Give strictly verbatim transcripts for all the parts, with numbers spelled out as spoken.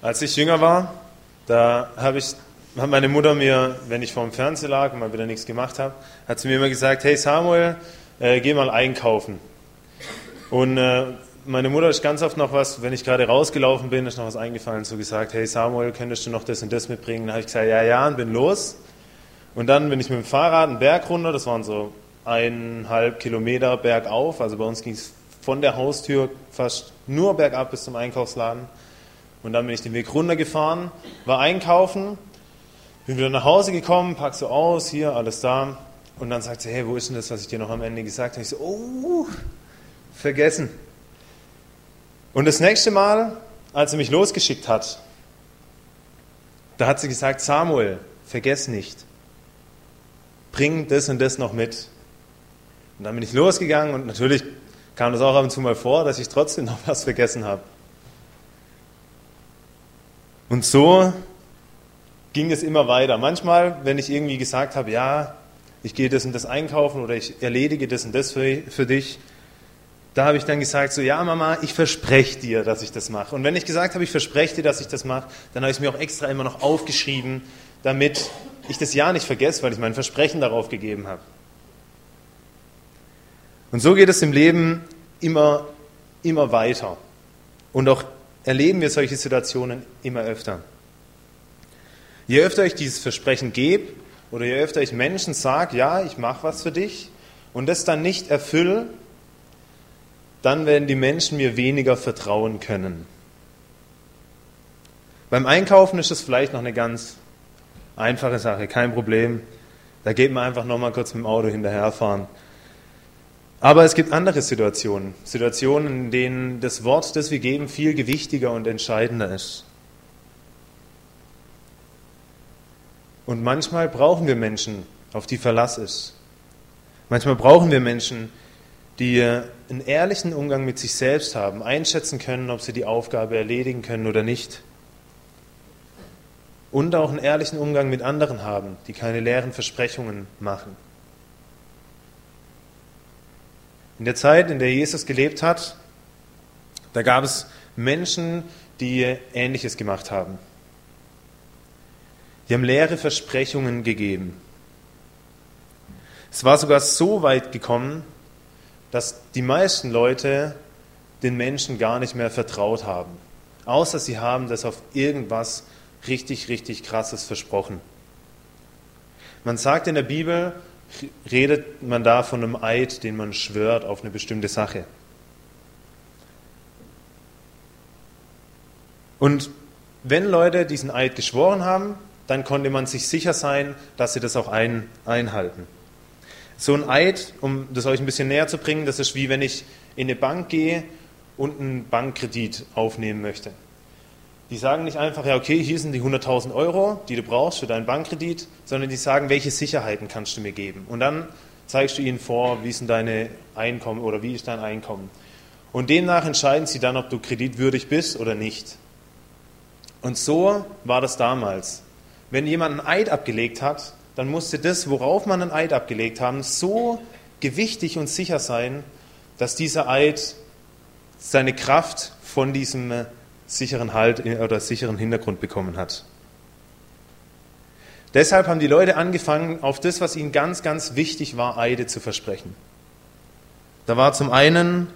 Als ich jünger war, da habe ich, hat meine Mutter mir, wenn ich vor dem Fernseher lag und mal wieder nichts gemacht habe, hat sie mir immer gesagt, hey Samuel, äh, geh mal einkaufen. Und äh, meine Mutter ist ganz oft noch was, wenn ich gerade rausgelaufen bin, ist noch was eingefallen, so gesagt, hey Samuel, könntest du noch das und das mitbringen? Dann habe ich gesagt, ja, ja, und bin los. Und dann bin ich mit dem Fahrrad einen Berg runter, das waren so eineinhalb Kilometer bergauf, also bei uns ging es von der Haustür fast nur bergab bis zum Einkaufsladen. Und dann bin ich den Weg runtergefahren, war einkaufen, bin wieder nach Hause gekommen, pack so aus, hier, alles da. Und dann sagt sie, hey, wo ist denn das, was ich dir noch am Ende gesagt habe? Ich so, oh, vergessen. Und das nächste Mal, als sie mich losgeschickt hat, da hat sie gesagt, Samuel, vergess nicht, bring das und das noch mit. Und dann bin ich losgegangen und natürlich kam das auch ab und zu mal vor, dass ich trotzdem noch was vergessen habe. Und so ging es immer weiter. Manchmal, wenn ich irgendwie gesagt habe, ja, ich gehe das und das einkaufen oder ich erledige das und das für, für dich, da habe ich dann gesagt, so, ja Mama, ich verspreche dir, dass ich das mache. Und wenn ich gesagt habe, ich verspreche dir, dass ich das mache, dann habe ich es mir auch extra immer noch aufgeschrieben, damit ich das ja nicht vergesse, weil ich mein Versprechen darauf gegeben habe. Und so geht es im Leben immer, immer weiter. Und auch erleben wir solche Situationen immer öfter. Je öfter ich dieses Versprechen gebe oder je öfter ich Menschen sage, ja, ich mache was für dich und das dann nicht erfülle, dann werden die Menschen mir weniger vertrauen können. Beim Einkaufen ist es vielleicht noch eine ganz einfache Sache, kein Problem. Da geht man einfach nochmal kurz mit dem Auto hinterherfahren. Aber es gibt andere Situationen, Situationen, in denen das Wort, das wir geben, viel gewichtiger und entscheidender ist. Und manchmal brauchen wir Menschen, auf die Verlass ist. Manchmal brauchen wir Menschen, die einen ehrlichen Umgang mit sich selbst haben, einschätzen können, ob sie die Aufgabe erledigen können oder nicht. Und auch einen ehrlichen Umgang mit anderen haben, die keine leeren Versprechungen machen. In der Zeit, in der Jesus gelebt hat, da gab es Menschen, die Ähnliches gemacht haben. Die haben leere Versprechungen gegeben. Es war sogar so weit gekommen, dass die meisten Leute den Menschen gar nicht mehr vertraut haben. Außer sie haben das auf irgendwas richtig, richtig Krasses versprochen. Man sagt in der Bibel, redet man da von einem Eid, den man schwört auf eine bestimmte Sache. Und wenn Leute diesen Eid geschworen haben, dann konnte man sich sicher sein, dass sie das auch ein, einhalten. So ein Eid, um das euch ein bisschen näher zu bringen, das ist wie wenn ich in eine Bank gehe und einen Bankkredit aufnehmen möchte. Die sagen nicht einfach, ja okay, hier sind die hunderttausend Euro, die du brauchst für deinen Bankkredit, sondern die sagen, welche Sicherheiten kannst du mir geben? Und dann zeigst du ihnen vor, wie ist denn deine Einkommen oder wie ist dein Einkommen? Und demnach entscheiden sie dann, ob du kreditwürdig bist oder nicht. Und so war das damals. Wenn jemand einen Eid abgelegt hat, dann musste das, worauf man einen Eid abgelegt haben, so gewichtig und sicher sein, dass dieser Eid seine Kraft von diesem sicheren Halt oder sicheren Hintergrund bekommen hat. Deshalb haben die Leute angefangen, auf das, was ihnen ganz, ganz wichtig war, Eide zu versprechen. Da war zum einen,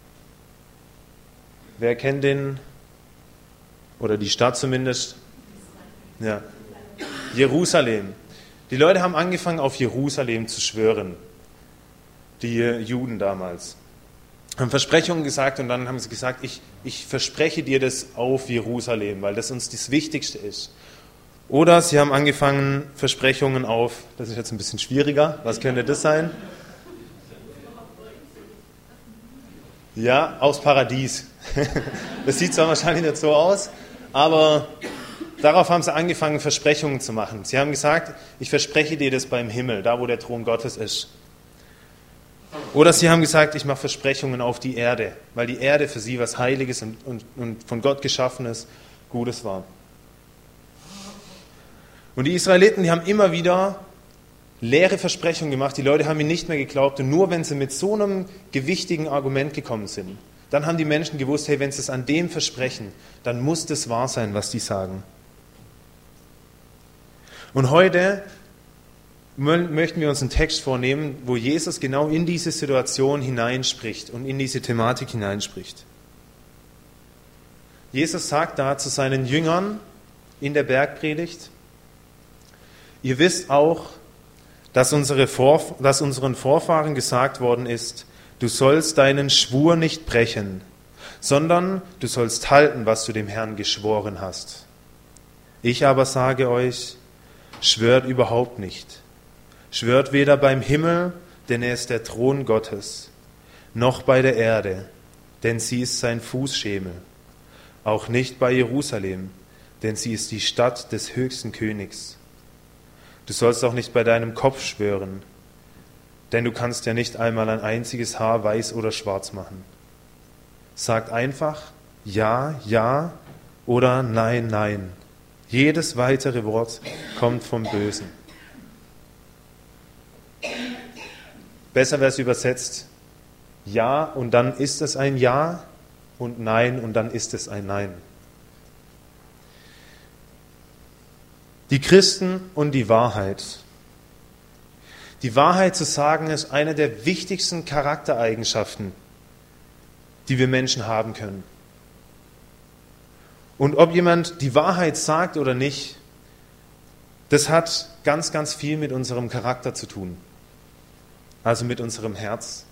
wer kennt den, oder die Stadt zumindest, ja, Jerusalem. Die Leute haben angefangen, auf Jerusalem zu schwören, die Juden damals. Haben Versprechungen gesagt und dann haben sie gesagt, ich, ich verspreche dir das auf Jerusalem, weil das uns das Wichtigste ist. Oder sie haben angefangen, Versprechungen auf, das ist jetzt ein bisschen schwieriger, was könnte das sein? Ja, aufs Paradies. Das sieht zwar wahrscheinlich nicht so aus, aber darauf haben sie angefangen, Versprechungen zu machen. Sie haben gesagt, ich verspreche dir das beim Himmel, da wo der Thron Gottes ist. Oder sie haben gesagt, ich mache Versprechungen auf die Erde, weil die Erde für sie was Heiliges und, und, und von Gott Geschaffenes, Gutes war. Und die Israeliten, die haben immer wieder leere Versprechungen gemacht. Die Leute haben ihnen nicht mehr geglaubt. Und nur wenn sie mit so einem gewichtigen Argument gekommen sind, Dann haben die Menschen gewusst, hey, wenn sie es an dem versprechen, dann muss das wahr sein, was die sagen. Und heute möchten wir uns einen Text vornehmen, wo Jesus genau in diese Situation hineinspricht und in diese Thematik hineinspricht. Jesus sagt da zu seinen Jüngern in der Bergpredigt: Ihr wisst auch, dass, unsere Vorf- dass unseren Vorfahren gesagt worden ist, du sollst deinen Schwur nicht brechen, sondern du sollst halten, was du dem Herrn geschworen hast. Ich aber sage euch, schwört überhaupt nicht. Schwört weder beim Himmel, denn er ist der Thron Gottes, noch bei der Erde, denn sie ist sein Fußschemel. Auch nicht bei Jerusalem, denn sie ist die Stadt des höchsten Königs. Du sollst auch nicht bei deinem Kopf schwören, denn du kannst ja nicht einmal ein einziges Haar weiß oder schwarz machen. Sagt einfach ja, ja oder nein, nein. Jedes weitere Wort kommt vom Bösen. Besser wäre es übersetzt, ja und dann ist es ein Ja und nein und dann ist es ein Nein. Die Christen und die Wahrheit. Die Wahrheit zu sagen ist eine der wichtigsten Charaktereigenschaften, die wir Menschen haben können. Und ob jemand die Wahrheit sagt oder nicht, das hat ganz, ganz viel mit unserem Charakter zu tun. Also mit unserem Herz.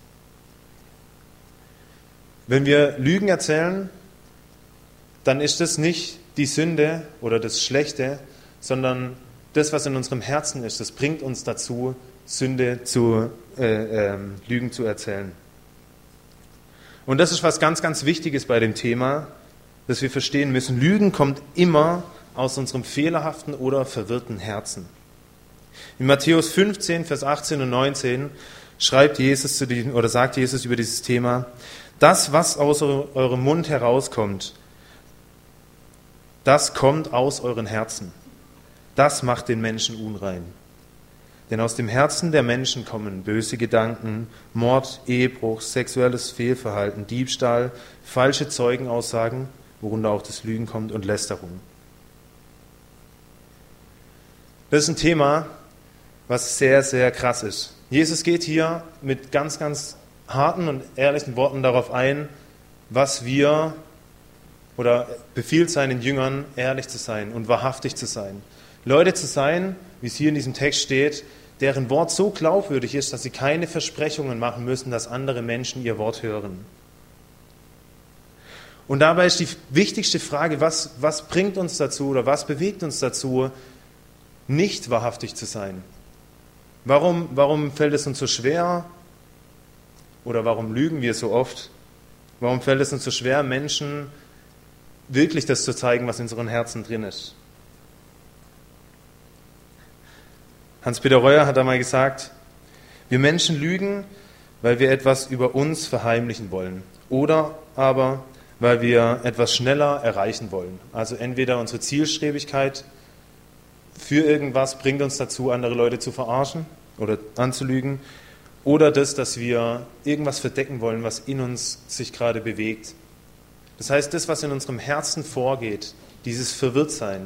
Wenn wir Lügen erzählen, dann ist das nicht die Sünde oder das Schlechte, sondern das, was in unserem Herzen ist, das bringt uns dazu, Sünde zu, äh, äh, Lügen zu erzählen. Und das ist was ganz, ganz Wichtiges bei dem Thema, dass wir verstehen müssen. Lügen kommt immer aus unserem fehlerhaften oder verwirrten Herzen. In Matthäus fünfzehn, Vers achtzehn und neunzehn schreibt Jesus zu diesem, oder sagt Jesus über dieses Thema: Das, was aus eurem Mund herauskommt, das kommt aus euren Herzen. Das macht den Menschen unrein. Denn aus dem Herzen der Menschen kommen böse Gedanken, Mord, Ehebruch, sexuelles Fehlverhalten, Diebstahl, falsche Zeugenaussagen, worunter auch das Lügen kommt, und Lästerung. Das ist ein Thema, was sehr, sehr krass ist. Jesus geht hier mit ganz, ganz harten und ehrlichen Worten darauf ein, was wir, oder befiehlt seinen Jüngern, ehrlich zu sein und wahrhaftig zu sein. Leute zu sein, wie es hier in diesem Text steht, deren Wort so glaubwürdig ist, dass sie keine Versprechungen machen müssen, dass andere Menschen ihr Wort hören. Und dabei ist die wichtigste Frage, was, was bringt uns dazu oder was bewegt uns dazu, nicht wahrhaftig zu sein? Warum, warum fällt es uns so schwer oder warum lügen wir so oft? Warum fällt es uns so schwer, Menschen wirklich das zu zeigen, was in unseren Herzen drin ist? Hans-Peter Reuer hat einmal gesagt, wir Menschen lügen, weil wir etwas über uns verheimlichen wollen oder aber, weil wir etwas schneller erreichen wollen. Also entweder unsere Zielstrebigkeit für irgendwas bringt uns dazu, andere Leute zu verarschen oder anzulügen, oder das, dass wir irgendwas verdecken wollen, was in uns sich gerade bewegt. Das heißt, das, was in unserem Herzen vorgeht, dieses Verwirrtsein,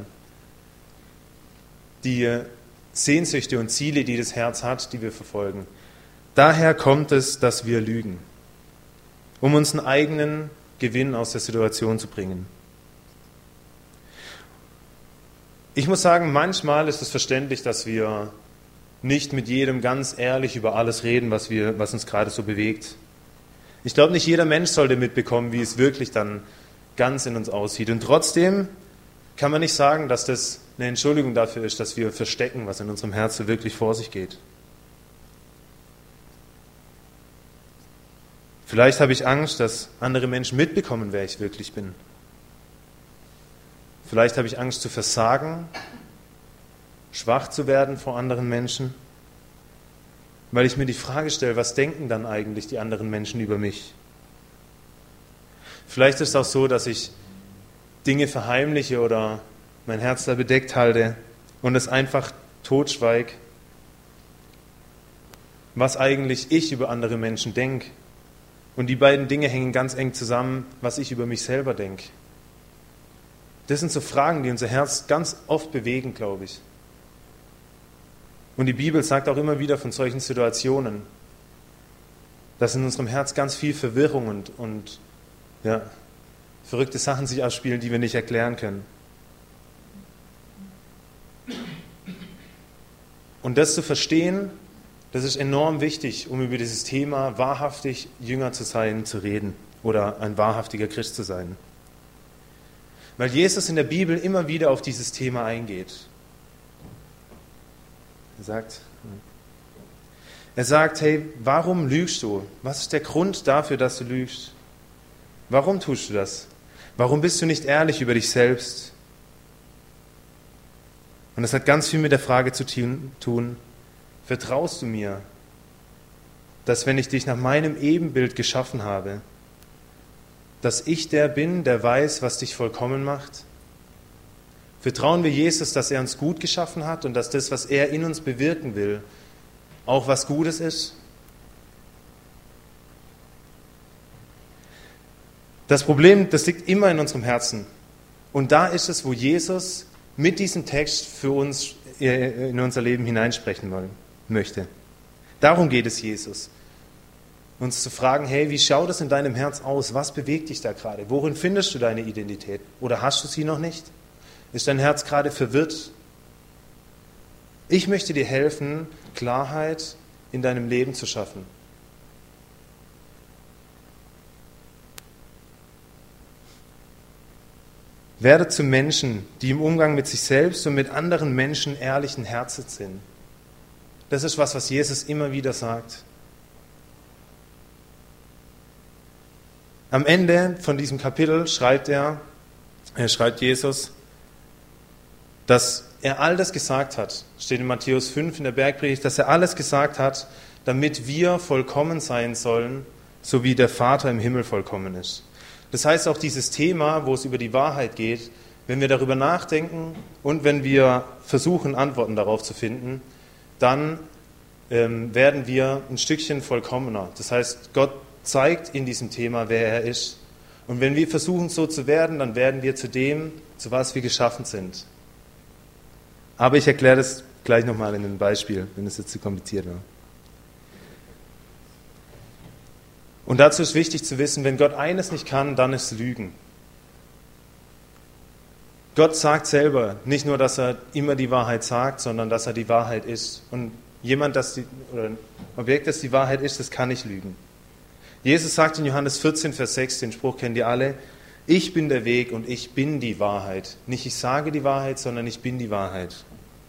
die Sehnsüchte und Ziele, die das Herz hat, die wir verfolgen. Daher kommt es, dass wir lügen, um uns einen eigenen Gewinn aus der Situation zu bringen. Ich muss sagen, manchmal ist es verständlich, dass wir nicht mit jedem ganz ehrlich über alles reden, was, wir, was uns gerade so bewegt. Ich glaube, nicht jeder Mensch sollte mitbekommen, wie es wirklich dann ganz in uns aussieht. Und trotzdem kann man nicht sagen, dass das eine Entschuldigung dafür ist, dass wir verstecken, was in unserem Herzen wirklich vor sich geht. Vielleicht habe ich Angst, dass andere Menschen mitbekommen, wer ich wirklich bin. Vielleicht habe ich Angst zu versagen, schwach zu werden vor anderen Menschen, weil ich mir die Frage stelle, was denken dann eigentlich die anderen Menschen über mich? Vielleicht ist es auch so, dass ich Dinge verheimliche oder mein Herz da bedeckt halte und es einfach totschweige, was eigentlich ich über andere Menschen denke Und die beiden Dinge hängen ganz eng zusammen, was ich über mich selber denke. Das sind so Fragen, die unser Herz ganz oft bewegen, glaube ich. Und die Bibel sagt auch immer wieder von solchen Situationen, dass in unserem Herz ganz viel Verwirrung und, und ja, verrückte Sachen sich abspielen, die wir nicht erklären können. Und das zu verstehen, das ist enorm wichtig, um über dieses Thema wahrhaftig Jünger zu sein, zu reden oder ein wahrhaftiger Christ zu sein. Weil Jesus in der Bibel immer wieder auf dieses Thema eingeht. Er sagt, er sagt, hey, warum lügst du? Was ist der Grund dafür, dass du lügst? Warum tust du das? Warum bist du nicht ehrlich über dich selbst? Und das hat ganz viel mit der Frage zu tun, vertraust du mir, dass wenn ich dich nach meinem Ebenbild geschaffen habe, dass ich der bin, der weiß, was dich vollkommen macht? Vertrauen wir Jesus, dass er uns gut geschaffen hat und dass das, was er in uns bewirken will, auch was Gutes ist? Das Problem, das liegt immer in unserem Herzen. Und da ist es, wo Jesus mit diesem Text für uns in unser Leben hineinsprechen möchte. Darum geht es Jesus. Uns zu fragen, hey, wie schaut es in deinem Herz aus? Was bewegt dich da gerade? Worin findest du deine Identität? Oder hast du sie noch nicht? Ist dein Herz gerade verwirrt? Ich möchte dir helfen, Klarheit in deinem Leben zu schaffen. Werde zu Menschen, die im Umgang mit sich selbst und mit anderen Menschen ehrlichen Herzens sind. Das ist was, was Jesus immer wieder sagt. Am Ende von diesem Kapitel schreibt er, er schreibt Jesus, dass er all das gesagt hat, steht in Matthäus fünf in der Bergpredigt, dass er alles gesagt hat, damit wir vollkommen sein sollen, so wie der Vater im Himmel vollkommen ist. Das heißt auch dieses Thema, wo es über die Wahrheit geht, wenn wir darüber nachdenken und wenn wir versuchen, Antworten darauf zu finden, dann ähm, werden wir ein Stückchen vollkommener. Das heißt, Gott zeigt in diesem Thema, wer er ist. Und wenn wir versuchen, so zu werden, dann werden wir zu dem, zu was wir geschaffen sind. Aber ich erkläre das gleich nochmal in einem Beispiel, wenn es jetzt zu kompliziert war. Und dazu ist wichtig zu wissen, wenn Gott eines nicht kann, dann ist Lügen. Gott sagt selber nicht nur, dass er immer die Wahrheit sagt, sondern dass er die Wahrheit ist. Und jemand, das die, oder ein Objekt, das die Wahrheit ist, das kann nicht lügen. Jesus sagt in Johannes vierzehn, Vers sechs, den Spruch kennt ihr alle, ich bin der Weg und ich bin die Wahrheit. Nicht ich sage die Wahrheit, sondern ich bin die Wahrheit.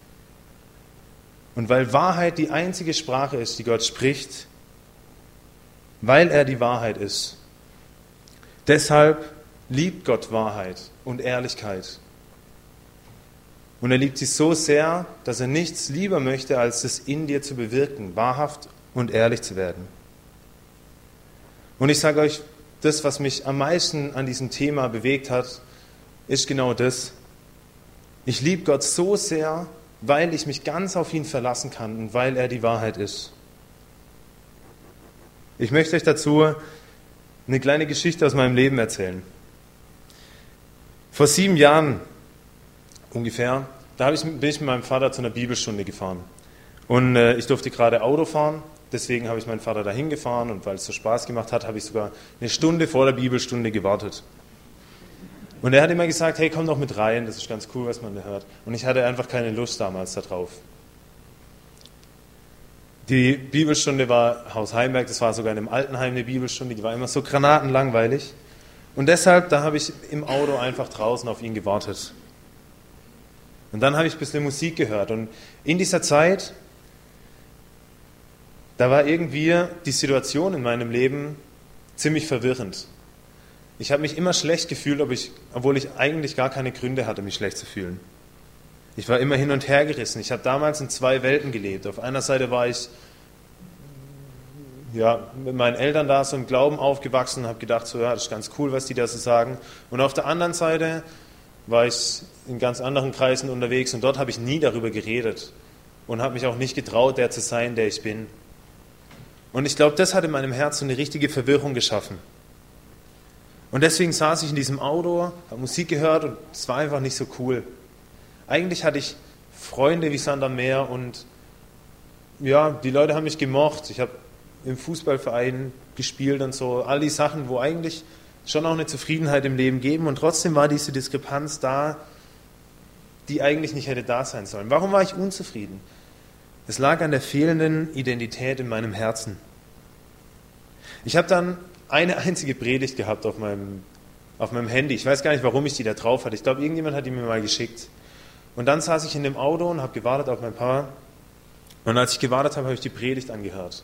Und weil Wahrheit die einzige Sprache ist, die Gott spricht, weil er die Wahrheit ist, deshalb liebt Gott Wahrheit und Ehrlichkeit. Und er liebt sie so sehr, dass er nichts lieber möchte, als es in dir zu bewirken, wahrhaft und ehrlich zu werden. Und ich sage euch, das, was mich am meisten an diesem Thema bewegt hat, ist genau das. Ich liebe Gott so sehr, weil ich mich ganz auf ihn verlassen kann und weil er die Wahrheit ist. Ich möchte euch dazu eine kleine Geschichte aus meinem Leben erzählen. Vor sieben Jahren ungefähr, da habe ich, bin ich mit meinem Vater zu einer Bibelstunde gefahren. Und äh, ich durfte gerade Auto fahren, deswegen habe ich meinen Vater dahin gefahren und weil es so Spaß gemacht hat, habe ich sogar eine Stunde vor der Bibelstunde gewartet. Und er hat immer gesagt, hey, komm doch mit rein, das ist ganz cool, was man da hört. Und ich hatte einfach keine Lust damals darauf. Die Bibelstunde war Haus Heimberg, das war sogar in einem Altenheim eine Bibelstunde, die war immer so granatenlangweilig. Und deshalb, da habe ich im Auto einfach draußen auf ihn gewartet. Und dann habe ich ein bisschen Musik gehört. Und in dieser Zeit, da war irgendwie die Situation in meinem Leben ziemlich verwirrend. Ich habe mich immer schlecht gefühlt, ob ich, obwohl ich eigentlich gar keine Gründe hatte, mich schlecht zu fühlen. Ich war immer hin und her gerissen. Ich habe damals in zwei Welten gelebt. Auf einer Seite war ich ja, mit meinen Eltern da so im Glauben aufgewachsen und habe gedacht, so, ja, das ist ganz cool, was die da so sagen. Und auf der anderen Seite war ich in ganz anderen Kreisen unterwegs und dort habe ich nie darüber geredet und habe mich auch nicht getraut, der zu sein, der ich bin. Und ich glaube, das hat in meinem Herz so eine richtige Verwirrung geschaffen. Und deswegen saß ich in diesem Auto, habe Musik gehört und es war einfach nicht so cool. Eigentlich hatte ich Freunde wie Sand am Meer und ja, die Leute haben mich gemocht. Ich habe im Fußballverein gespielt und so. All die Sachen, wo eigentlich schon auch eine Zufriedenheit im Leben geben. Und trotzdem war diese Diskrepanz da, die eigentlich nicht hätte da sein sollen. Warum war ich unzufrieden? Es lag an der fehlenden Identität in meinem Herzen. Ich habe dann eine einzige Predigt gehabt auf meinem, auf meinem Handy. Ich weiß gar nicht, warum ich die da drauf hatte. Ich glaube, irgendjemand hat die mir mal geschickt. Und dann saß ich in dem Auto und habe gewartet auf mein Paar. Und als ich gewartet habe, habe ich die Predigt angehört.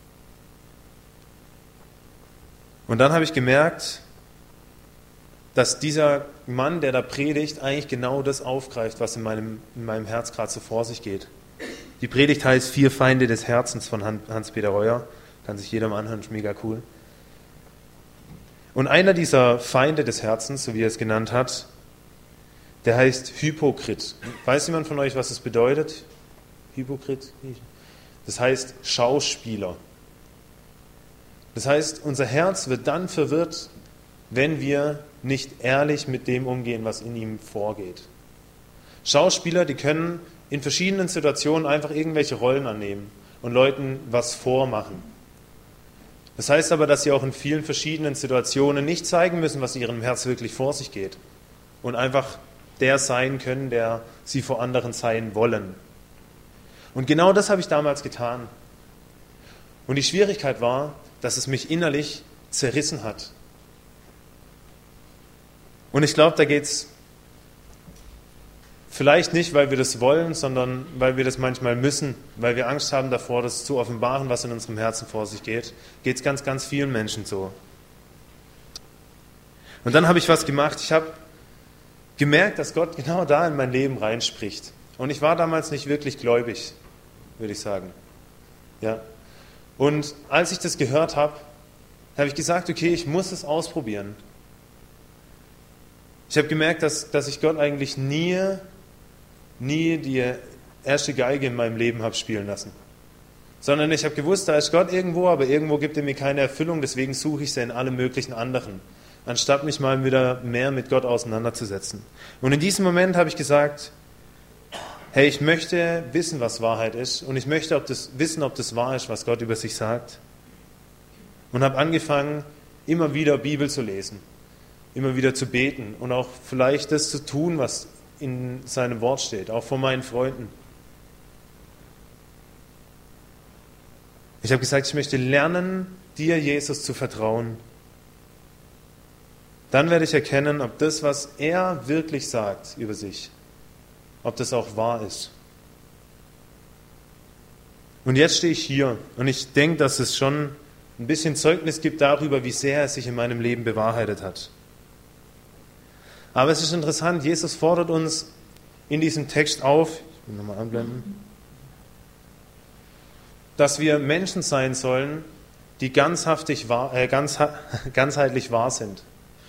Und dann habe ich gemerkt, dass dieser Mann, der da predigt, eigentlich genau das aufgreift, was in meinem, in meinem Herz gerade so vor sich geht. Die Predigt heißt Vier Feinde des Herzens von Hans-Peter Reuer. Kann sich jeder mal anhören, ist mega cool. Und einer dieser Feinde des Herzens, so wie er es genannt hat, der heißt Hypokrit. Weiß jemand von euch, was es bedeutet? Hypokrit? Das heißt Schauspieler. Das heißt, unser Herz wird dann verwirrt, wenn wir nicht ehrlich mit dem umgehen, was in ihm vorgeht. Schauspieler, die können in verschiedenen Situationen einfach irgendwelche Rollen annehmen und Leuten was vormachen. Das heißt aber, dass sie auch in vielen verschiedenen Situationen nicht zeigen müssen, was in ihrem Herz wirklich vor sich geht und einfach der sein können, der sie vor anderen sein wollen. Und genau das habe ich damals getan. Und die Schwierigkeit war, dass es mich innerlich zerrissen hat. Und ich glaube, da geht es vielleicht nicht, weil wir das wollen, sondern weil wir das manchmal müssen, weil wir Angst haben davor, das zu offenbaren, was in unserem Herzen vor sich geht. Geht es ganz, ganz vielen Menschen so. Und dann habe ich was gemacht. Ich habe gemerkt, dass Gott genau da in mein Leben reinspricht. Und ich war damals nicht wirklich gläubig, würde ich sagen. Ja. Und als ich das gehört habe, habe ich gesagt, okay, ich muss es ausprobieren. Ich habe gemerkt, dass, dass ich Gott eigentlich nie, nie die erste Geige in meinem Leben habe spielen lassen. Sondern ich habe gewusst, da ist Gott irgendwo, aber irgendwo gibt er mir keine Erfüllung, deswegen suche ich sie in allem möglichen anderen, anstatt mich mal wieder mehr mit Gott auseinanderzusetzen. Und in diesem Moment habe ich gesagt, hey, ich möchte wissen, was Wahrheit ist und ich möchte ob das, wissen, ob das wahr ist, was Gott über sich sagt. Und habe angefangen, immer wieder Bibel zu lesen, immer wieder zu beten und auch vielleicht das zu tun, was in seinem Wort steht, auch von meinen Freunden. Ich habe gesagt, ich möchte lernen, dir, Jesus, zu vertrauen. Dann werde ich erkennen, ob das, was er wirklich sagt über sich, ob das auch wahr ist. Und jetzt stehe ich hier und ich denke, dass es schon ein bisschen Zeugnis gibt darüber, wie sehr es sich in meinem Leben bewahrheitet hat. Aber es ist interessant, Jesus fordert uns in diesem Text auf, ich will nochmal anblenden, dass wir Menschen sein sollen, die ganzhaftig wahr, äh, ganz, ganzheitlich wahr sind.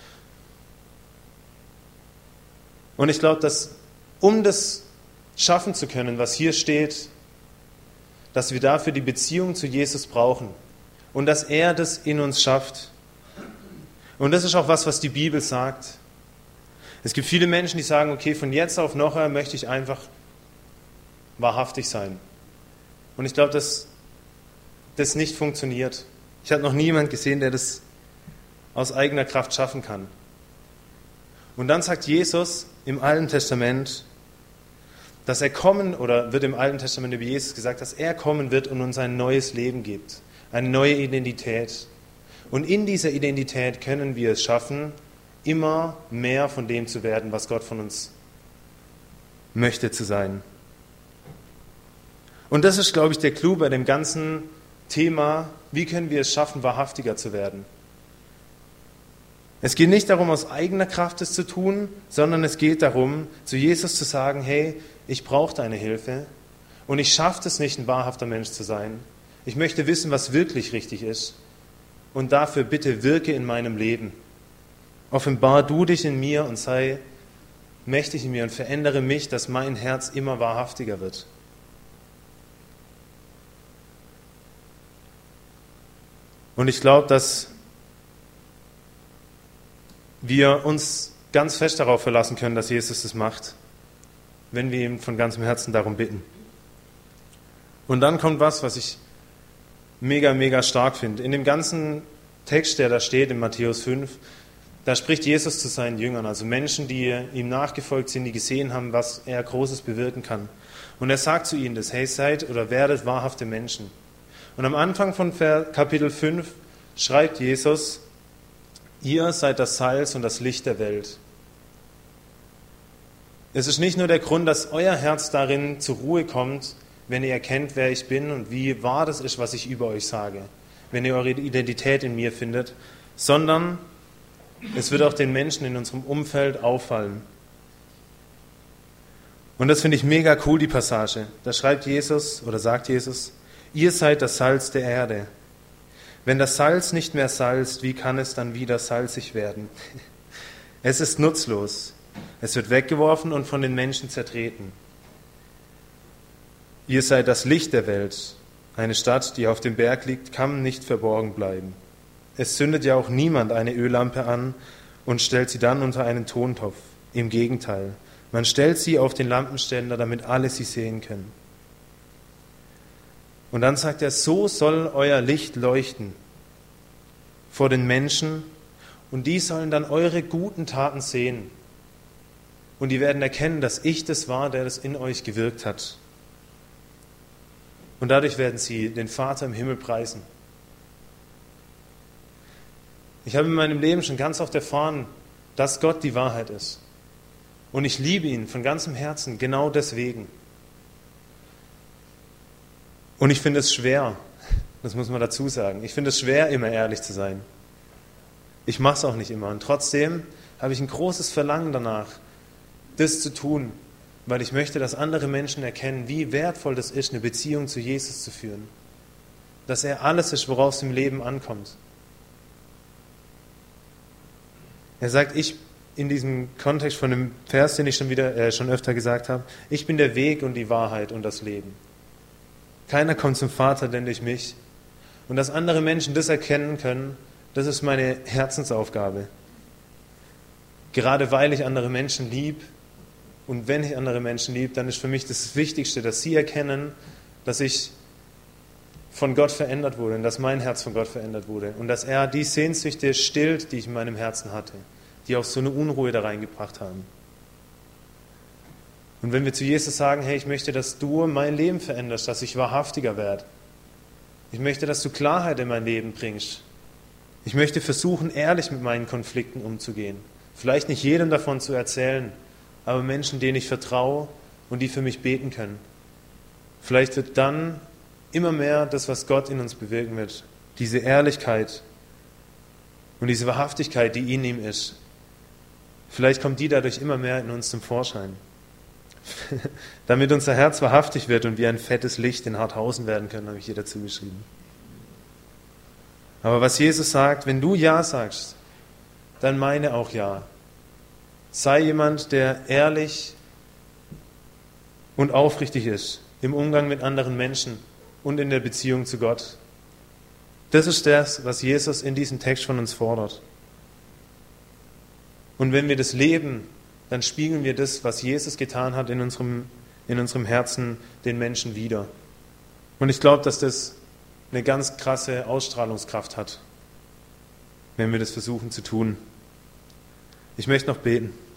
Und ich glaube, dass um das schaffen zu können, was hier steht, dass wir dafür die Beziehung zu Jesus brauchen und dass er das in uns schafft. Und das ist auch was, was die Bibel sagt. Es gibt viele Menschen, die sagen, okay, von jetzt auf nachher möchte ich einfach wahrhaftig sein. Und ich glaube, dass das nicht funktioniert. Ich habe noch nie jemanden gesehen, der das aus eigener Kraft schaffen kann. Und dann sagt Jesus im Alten Testament, dass er kommen, oder wird im Alten Testament über Jesus gesagt, dass er kommen wird und uns ein neues Leben gibt, eine neue Identität. Und in dieser Identität können wir es schaffen, immer mehr von dem zu werden, was Gott von uns möchte zu sein. Und das ist, glaube ich, der Clou bei dem ganzen Thema, wie können wir es schaffen, wahrhaftiger zu werden. Es geht nicht darum, aus eigener Kraft es zu tun, sondern es geht darum, zu Jesus zu sagen, hey, ich brauche deine Hilfe und ich schaffe es nicht, ein wahrhafter Mensch zu sein. Ich möchte wissen, was wirklich richtig ist und dafür bitte wirke in meinem Leben. Offenbar du dich in mir und sei mächtig in mir und verändere mich, dass mein Herz immer wahrhaftiger wird. Und ich glaube, dass wir uns ganz fest darauf verlassen können, dass Jesus das macht, wenn wir ihm von ganzem Herzen darum bitten. Und dann kommt was, was ich mega, mega stark finde. In dem ganzen Text, der da steht in Matthäus fünf, da spricht Jesus zu seinen Jüngern, also Menschen, die ihm nachgefolgt sind, die gesehen haben, was er Großes bewirken kann. Und er sagt zu ihnen das, hey, seid oder werdet wahrhafte Menschen. Und am Anfang von Kapitel fünf schreibt Jesus, ihr seid das Salz und das Licht der Welt. Es ist nicht nur der Grund, dass euer Herz darin zur Ruhe kommt, wenn ihr erkennt, wer ich bin und wie wahr das ist, was ich über euch sage, wenn ihr eure Identität in mir findet, sondern es wird auch den Menschen in unserem Umfeld auffallen. Und das finde ich mega cool, die Passage. Da schreibt Jesus oder sagt Jesus, ihr seid das Salz der Erde. Wenn das Salz nicht mehr salzt, wie kann es dann wieder salzig werden? Es ist nutzlos. Es wird weggeworfen und von den Menschen zertreten. Ihr seid das Licht der Welt. Eine Stadt, die auf dem Berg liegt, kann nicht verborgen bleiben. Es zündet ja auch niemand eine Öllampe an und stellt sie dann unter einen Tontopf. Im Gegenteil, man stellt sie auf den Lampenständer, damit alle sie sehen können. Und dann sagt er, so soll euer Licht leuchten vor den Menschen und die sollen dann eure guten Taten sehen. Und die werden erkennen, dass ich das war, der das in euch gewirkt hat. Und dadurch werden sie den Vater im Himmel preisen. Ich habe in meinem Leben schon ganz oft erfahren, dass Gott die Wahrheit ist. Und ich liebe ihn von ganzem Herzen, genau deswegen. Und ich finde es schwer, das muss man dazu sagen, ich finde es schwer, immer ehrlich zu sein. Ich mache es auch nicht immer. Und trotzdem habe ich ein großes Verlangen danach, das zu tun, weil ich möchte, dass andere Menschen erkennen, wie wertvoll das ist, eine Beziehung zu Jesus zu führen. Dass er alles ist, worauf es im Leben ankommt. Er sagt, ich in diesem Kontext von dem Vers, den ich schon wieder äh, schon öfter gesagt habe, ich bin der Weg und die Wahrheit und das Leben. Keiner kommt zum Vater, denn durch mich. Und dass andere Menschen das erkennen können, das ist meine Herzensaufgabe. Gerade weil ich andere Menschen lieb und wenn ich andere Menschen lieb, dann ist für mich das Wichtigste, dass sie erkennen, dass ich von Gott verändert wurde und dass mein Herz von Gott verändert wurde und dass er die Sehnsüchte stillt, die ich in meinem Herzen hatte, die auch so eine Unruhe da reingebracht haben. Und wenn wir zu Jesus sagen, hey, ich möchte, dass du mein Leben veränderst, dass ich wahrhaftiger werde. Ich möchte, dass du Klarheit in mein Leben bringst. Ich möchte versuchen, ehrlich mit meinen Konflikten umzugehen. Vielleicht nicht jedem davon zu erzählen, aber Menschen, denen ich vertraue und die für mich beten können. Vielleicht wird dann immer mehr das, was Gott in uns bewirken wird, diese Ehrlichkeit und diese Wahrhaftigkeit, die in ihm ist, vielleicht kommt die dadurch immer mehr in uns zum Vorschein. Damit unser Herz wahrhaftig wird und wir ein fettes Licht in Harthausen werden können, habe ich hier dazu geschrieben. Aber was Jesus sagt, wenn du Ja sagst, dann meine auch Ja. Sei jemand, der ehrlich und aufrichtig ist im Umgang mit anderen Menschen und in der Beziehung zu Gott. Das ist das, was Jesus in diesem Text von uns fordert. Und wenn wir das leben, dann spiegeln wir das, was Jesus getan hat, in unserem, in unserem Herzen den Menschen wider. Und ich glaube, dass das eine ganz krasse Ausstrahlungskraft hat, wenn wir das versuchen zu tun. Ich möchte noch beten.